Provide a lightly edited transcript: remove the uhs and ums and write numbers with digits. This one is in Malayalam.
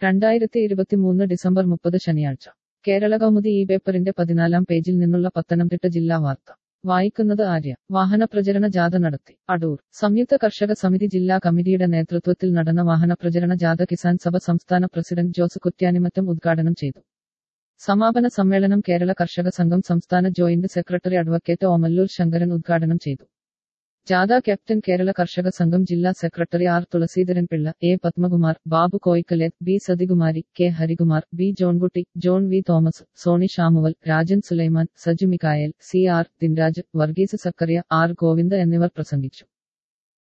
2023 ഡിസംബർ 30 ശനിയാഴ്ച കേരളകൗമുദി ഈ പേപ്പറിന്റെ 14-ാം പേജിൽ നിന്നുള്ള പത്തനംതിട്ട ജില്ലാ വാർത്ത വായിക്കുന്നത് ആര്യ. വാഹനപ്രചരണ ജാഥ നടത്തി അടൂർ. സംയുക്ത കർഷക സമിതി ജില്ലാ കമ്മിറ്റിയുടെ നേതൃത്വത്തിൽ നടന്ന വാഹനപ്രചരണ ജാഥ കിസാൻ സഭ സംസ്ഥാന പ്രസിഡന്റ് ജോസ് കുറ്റ്യാനിമറ്റം ഉദ്ഘാടനം ചെയ്തു. സമാപന സമ്മേളനം കേരള കർഷക സംഘം സംസ്ഥാന joint secretary advocate Omallur Sankaran ഉദ്ഘാടനം ചെയ്തു. ജാഥ ക്യാപ്റ്റൻ കേരള കർഷക സംഘം ജില്ലാ സെക്രട്ടറി R Thulaseedharan Pillai, A Padmakumar, Babu Koyikkalethu, B Sathikumari, K Harikumar, B Johnkutty, John V Thomas, Soni Shamuel, Rajan Sulaiman, Saju Mikkayel, C R Dinraj, Varghese Zachariah, R Govinda എന്നിവർ പ്രസംഗിച്ചു.